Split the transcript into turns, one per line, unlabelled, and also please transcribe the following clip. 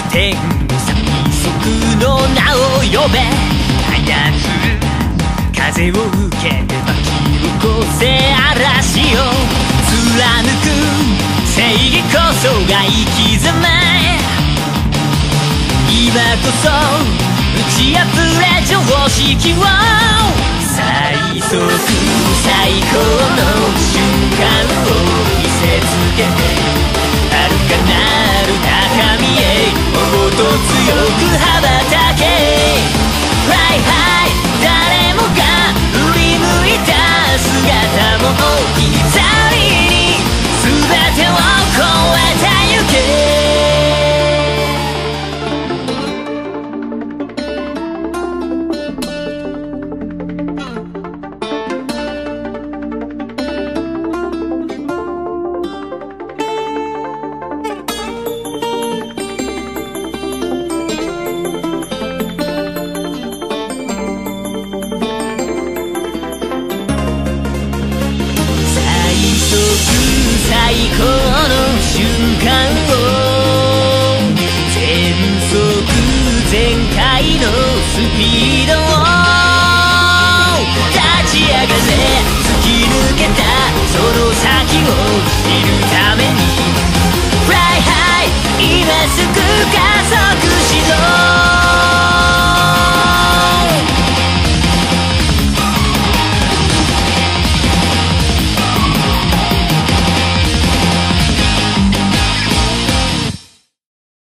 天最速の名を呼べ。早く風を受けて巻き起こせ嵐を貫く正義こそが生き様。今こそ打ち破れ常識を。最速最高の瞬間を見せつけて遥かなる高みへもっと強く羽ばたけ。Fly high 誰もが振り向いた姿も刻